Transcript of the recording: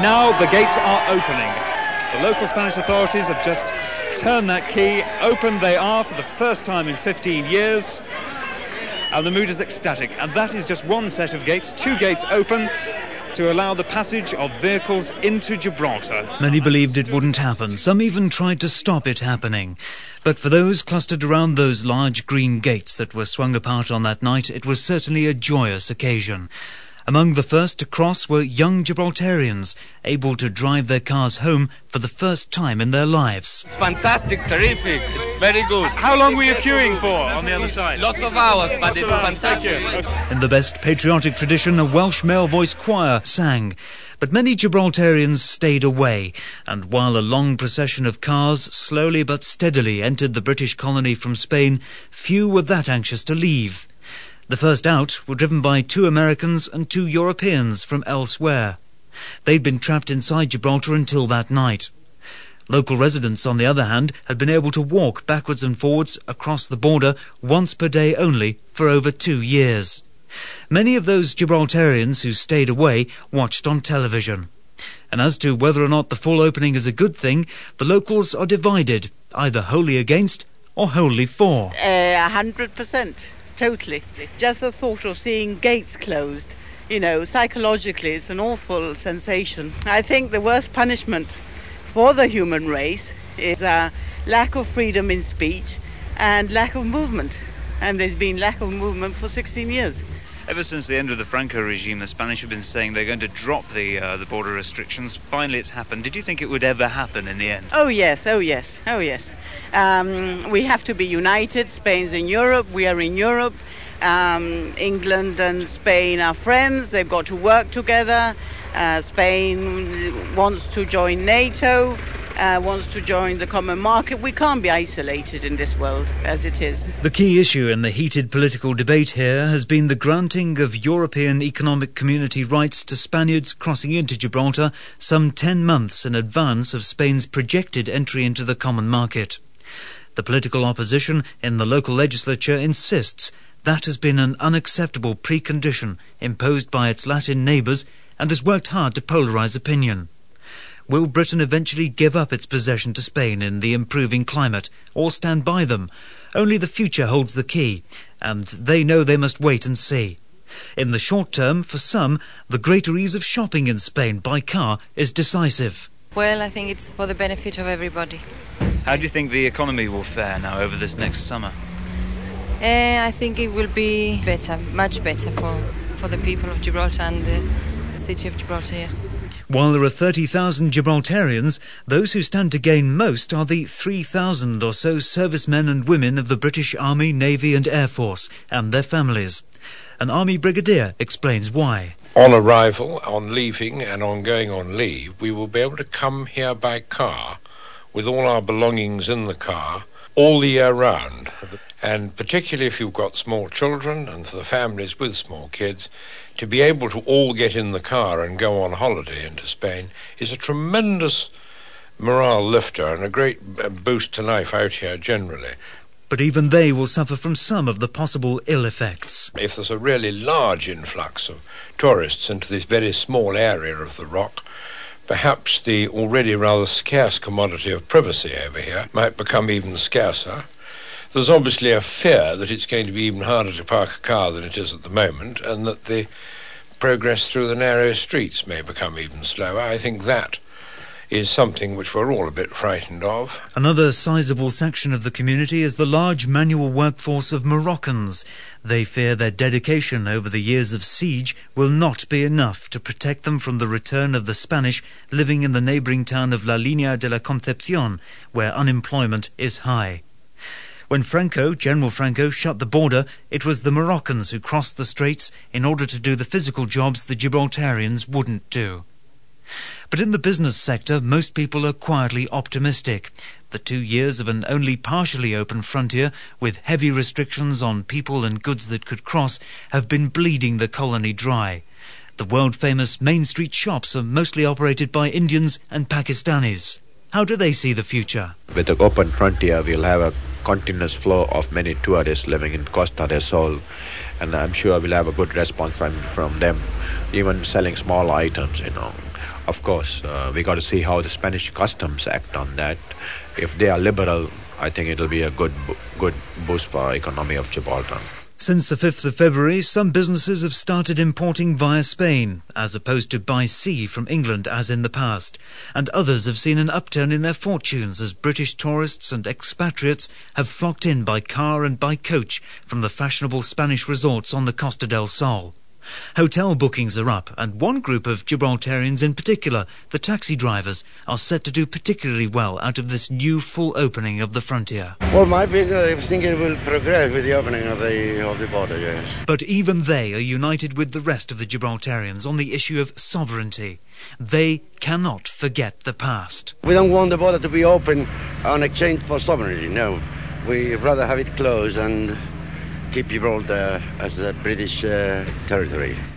now the gates are opening. The local Spanish authorities have just turned that key. Open they are for the first time in 15 years. And the mood is ecstatic. And that is just one set of gates, 2 gates open to allow the passage of vehicles into Gibraltar. Many believed it wouldn't happen. Some even tried to stop it happening. But for those clustered around those large green gates that were swung apart on that night, it was certainly a joyous occasion. Among the first to cross were young Gibraltarians, able to drive their cars home for the first time in their lives. It's fantastic, terrific, it's very good. How long were you queuing for on the other side? Lots of hours, but it's fantastic. In the best patriotic tradition, a Welsh male-voiced choir sang. But many Gibraltarians stayed away, and while a long procession of cars slowly but steadily entered the British colony from Spain, few were that anxious to leave. The first out were driven by 2 Americans and 2 Europeans from elsewhere. They'd been trapped inside Gibraltar until that night. Local residents, on the other hand, had been able to walk backwards and forwards across the border once per day only for over 2 years. Many of those Gibraltarians who stayed away watched on television. And as to whether or not the full opening is a good thing, the locals are divided, either wholly against or wholly for. 100%. Totally. Just the thought of seeing gates closed, psychologically it's an awful sensation. I think the worst punishment for the human race is a lack of freedom in speech and lack of movement. And there's been lack of movement for 16 years. Ever since the end of the Franco regime, the Spanish have been saying they're going to drop the border restrictions. Finally, it's happened. Did you think it would ever happen in the end? Oh, yes. We have to be united. Spain's in Europe. We are in Europe. England and Spain are friends. They've got to work together. Spain wants to join NATO. Wants to join the common market. We can't be isolated in this world as it is. The key issue in the heated political debate here has been the granting of European Economic Community rights to Spaniards crossing into Gibraltar some 10 months in advance of Spain's projected entry into the common market. The political opposition in the local legislature insists that has been an unacceptable precondition imposed by its Latin neighbours and has worked hard to polarise opinion. Will Britain eventually give up its possession to Spain in the improving climate, or stand by them? Only the future holds the key, and they know they must wait and see. In the short term, for some, the greater ease of shopping in Spain by car is decisive. Well, I think it's for the benefit of everybody. How do you think the economy will fare now over this next summer? I think it will be better, much better for the people of Gibraltar and the city of Gibraltar, yes. While there are 30,000 Gibraltarians, those who stand to gain most are the 3,000 or so servicemen and women of the British Army, Navy and Air Force and their families. An Army brigadier explains why. On arrival, on leaving and on going on leave, we will be able to come here by car with all our belongings in the car all the year round. And particularly if you've got small children and for the families with small kids, to be able to all get in the car and go on holiday into Spain is a tremendous morale lifter and a great boost to life out here generally. But even they will suffer from some of the possible ill effects. If there's a really large influx of tourists into this very small area of the rock, perhaps the already rather scarce commodity of privacy over here might become even scarcer. There's obviously a fear that it's going to be even harder to park a car than it is at the moment, and that the progress through the narrow streets may become even slower. I think that is something which we're all a bit frightened of. Another sizable section of the community is the large manual workforce of Moroccans. They fear their dedication over the years of siege will not be enough to protect them from the return of the Spanish living in the neighbouring town of La Línea de la Concepción, where unemployment is high. When General Franco, shut the border, it was the Moroccans who crossed the straits in order to do the physical jobs the Gibraltarians wouldn't do. But in the business sector, most people are quietly optimistic. The 2 years of an only partially open frontier, with heavy restrictions on people and goods that could cross, have been bleeding the colony dry. The world-famous Main Street shops are mostly operated by Indians and Pakistanis. How do they see the future? With the open frontier, we'll have a continuous flow of many tourists living in Costa del Sol, and I'm sure we'll have a good response from them, even selling small items, Of course, we got to see how the Spanish customs act on that. If they are liberal, I think it'll be a good boost for the economy of Gibraltar. Since the 5th of February, some businesses have started importing via Spain, as opposed to by sea from England as in the past. And others have seen an upturn in their fortunes as British tourists and expatriates have flocked in by car and by coach from the fashionable Spanish resorts on the Costa del Sol. Hotel bookings are up, and one group of Gibraltarians in particular, the taxi drivers, are set to do particularly well out of this new full opening of the frontier. Well, my business, I think it will progress with the opening of the border, yes. But even they are united with the rest of the Gibraltarians on the issue of sovereignty. They cannot forget the past. We don't want the border to be open on exchange for sovereignty, no. We'd rather have it closed and keep Gibraltar as a British territory.